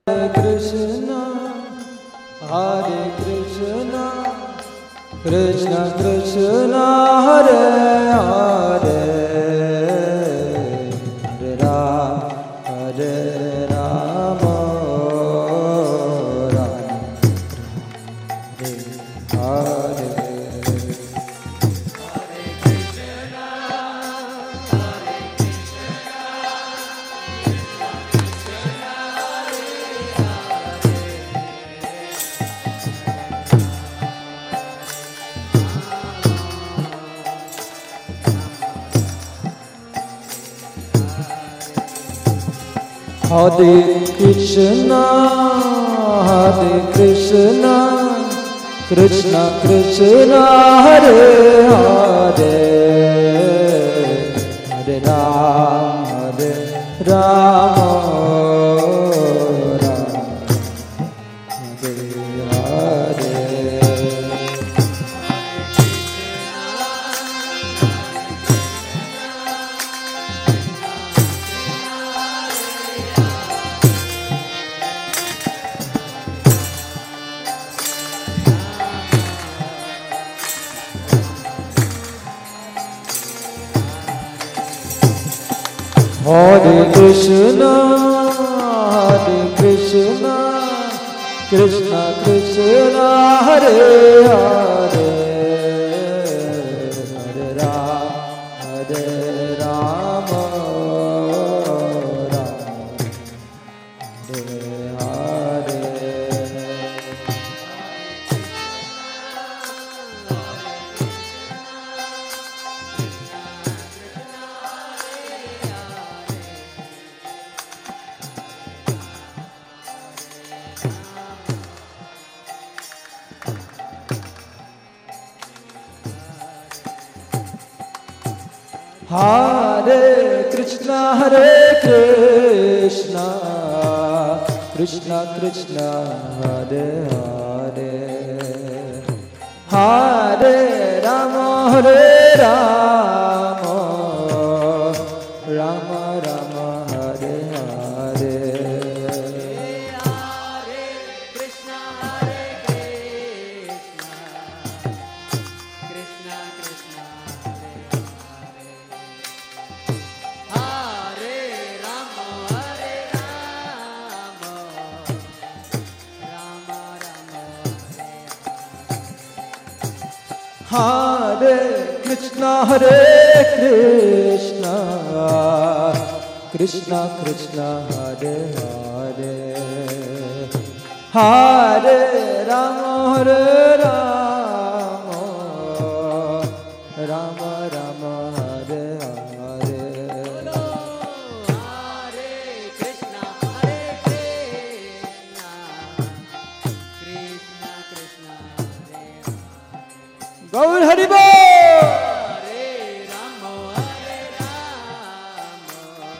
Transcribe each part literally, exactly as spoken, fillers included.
Krishna, Hare Krishna, Krishna Krishna, Hare Hare, Hare Ram, Hare Rama, Rama Hare Hare. Hare Krishna, Hare Krishna, Krishna Krishna, Hare Hare, Hare Ram, Hare Rama, Rama Hare Hare. Hare Krishna, Hare Krishna, Krishna Krishna, Hare Hare, Hare Ram, Hare Rama, Rama Hare Hare. Hare Krishna, Hare Krishna, Krishna Krishna, Hare Hare, Hare Rama, Hare Rama, Rama Rama, Hare Hare. Hare Krishna, Hare Krishna, Krishna Krishna, Hare Rama, Hare Rama, Rama Rama, Hare Krishna, Hare Krishna, Krishna Krishna, Hare Hare, Hare Rama, Hare Rama, Rama Rama, Hare Hare. Hare Krishna, Hare Krishna, Krishna Krishna, Hare Gaur Hari Bol. Hare Rama, Hare Rama,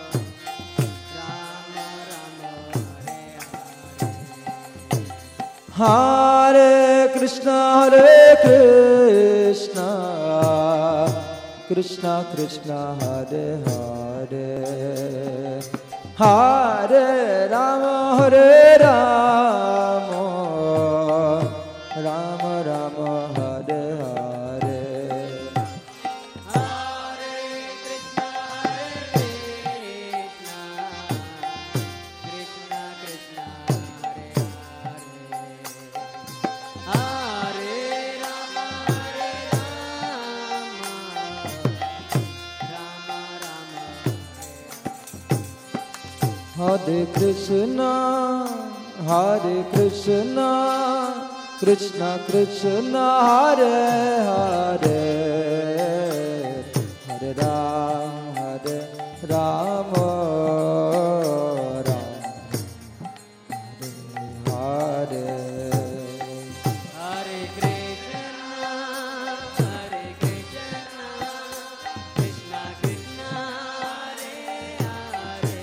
Rama Rama, Hare Hare Krishna, Hare Krishna, Krishna Krishna, Hare Hare, Hare Rama, Hare Rama, Rama Rama, Hare Hare. Hare Krishna, Hare Krishna, Krishna Krishna, Hare Hare, Hare Rama, Hare Rama, Rama Rama, Hare Krishna, Hare Krishna, Krishna Krishna, Hare Hare, Hare Ram, Hare Rama, Rama Hare Hare. Hare Krishna, Hare Krishna, Krishna Krishna, Hare Hare,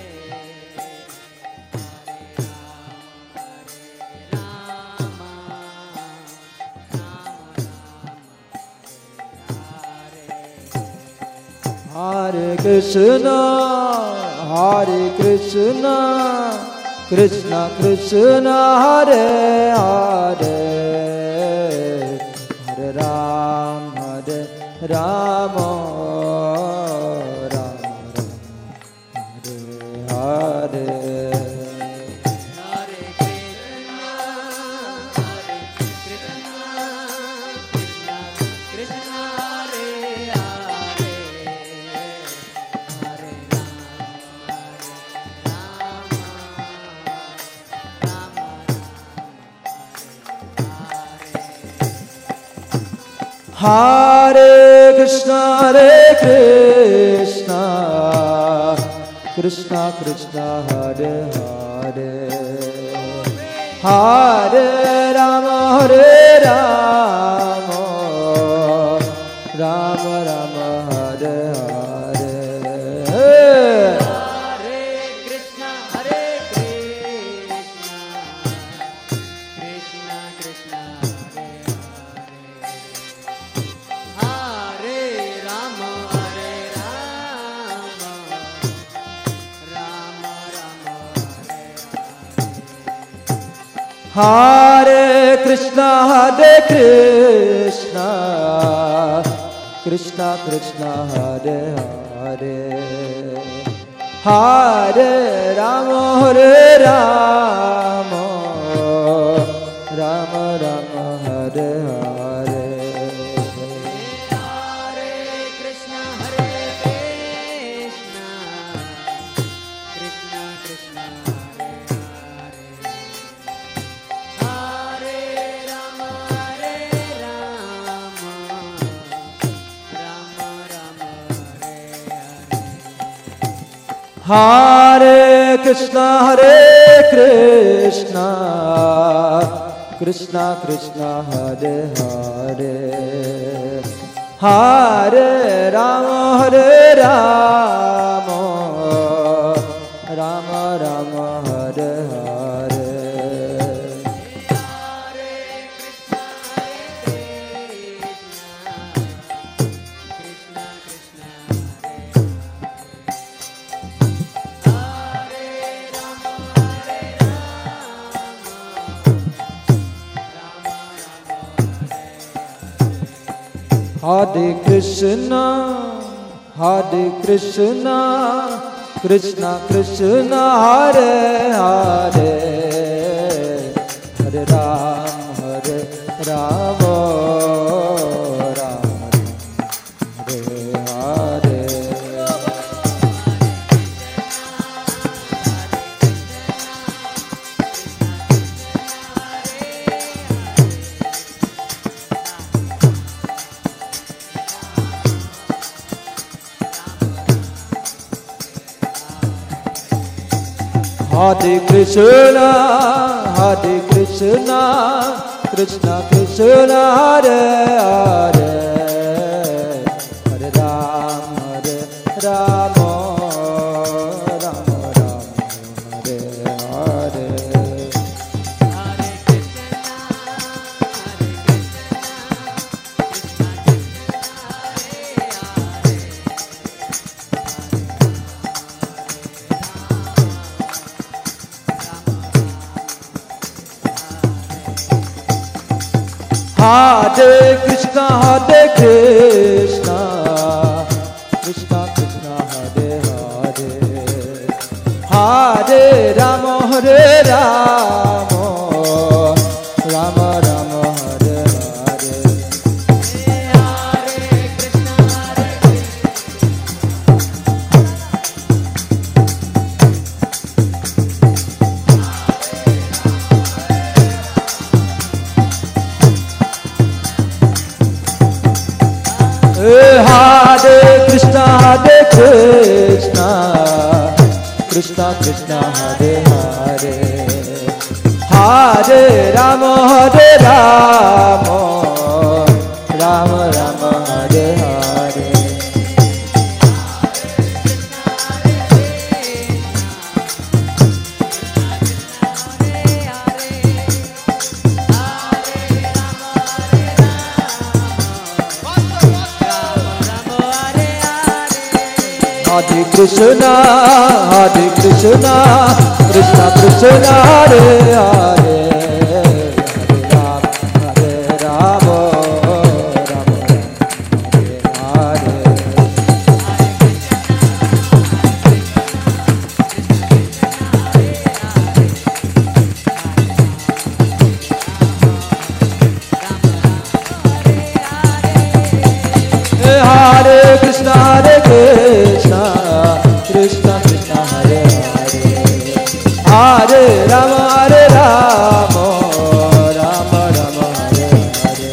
Hare Rama, Rama Rama, Hare Hare. Hare Krishna, Hare Krishna, Krishna Krishna Hare Hare Hare Ram Hare Rama Hare Krishna Hare Krishna Krishna Krishna Hare Hare Hare Rama Hare Rama Rama Rama Hare Hare Hare Krishna Hare Krishna Krishna Krishna Hare Rama Hare Rama Rama Rama Hare Krishna Hare Krishna Krishna Krishna Hare Hare Hare Rama Hare Rama Rama Rama Hare Hare Hare Krishna Hare Krishna Krishna Krishna Hare Hare Hare Rama Hare Rama Rama Rama Hare Hare Hare Krishna Hare Krishna Krishna Krishna Hare Hare Hare Rama Hare Rama Rama Rama Hare Hare Hare Krishna Hare Krishna Krishna Krishna Hare Hare Hare Ram Hare Rama Rama Hare Hare Hare Krishna, Hare Krishna, Krishna Krishna, Hare Hare, Hare Ram, Hare Rama, Rama Rama, Hare Hare. Hare Krishna, Hare Krishna, Krishna Krishna, Hare Hare, Hare Rama, Hare Rama, Rama Rama, Hare Hare. Hare Krishna, Hare Krishna, Krishna Krishna, Hare Hare, Hare Rama, Hare Rama, Rama Rama, Hare Hare. Hare Krishna, Hare Krishna, Krishna Krishna Hare Hare Hare Ram Hare Ram Ram Ram Hare Hare Krishna Hare Krishna Krishna Krishna Hare Hare Hare Rama Hare Rama Rama Rama Hare Hare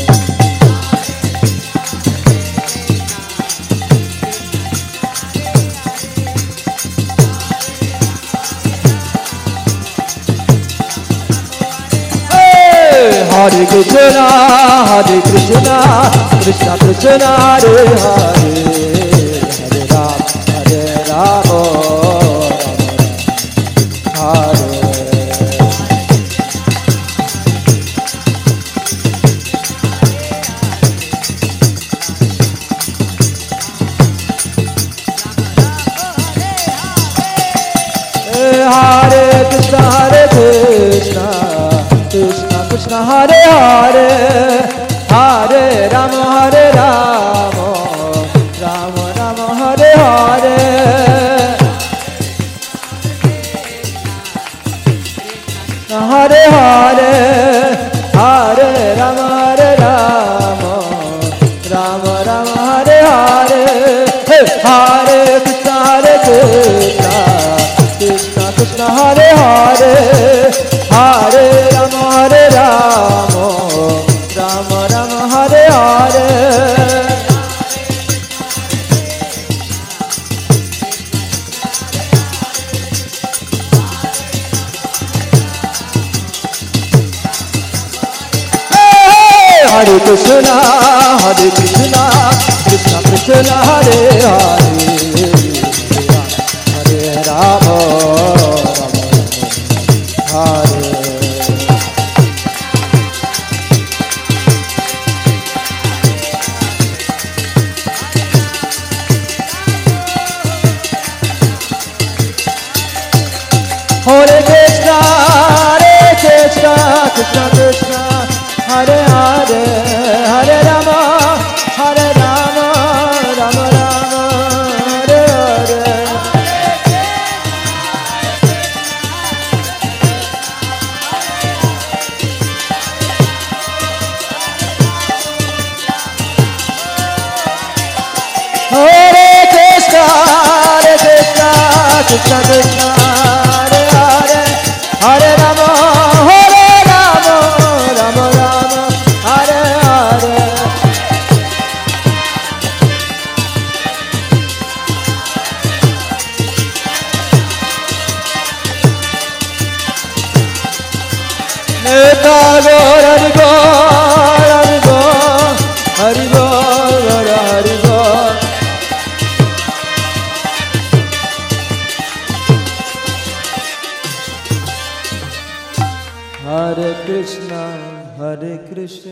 Hare Krishna Hare Krishna Krishna Krishna Hare Hare Hare Ram Hare Ram Ram Hare Hare Krishna Hare Krishna Krishna Krishna Hare Hare Hare Rama Hare Rama Rama Rama Hare Hare Hare Hare Hare Rama Hare Rama Rama Rama Hare Hare Hare Krishna Hare Krishna Krishna Krishna Hare Hare Hare Rama Hare Rama Rama Rama Hare Hare Hare Krishna Hare Krishna Krishna Krishna Hare Hare Hare Rama Rama Hare Hare Krishna Hare Krishna Krishna Krishna Hare Hare Hare Rama Hare Rama Rama Rama Hare Hare Hare Krishna Hare Krishna Krishna Krishna Hare Hare Hare Rama Hare Rama Rama Rama Hare Hare Neta Gaur Hari Gaur Hari Gaur Hari Gaur Hari Gaur Hare Krishna Hare Krishna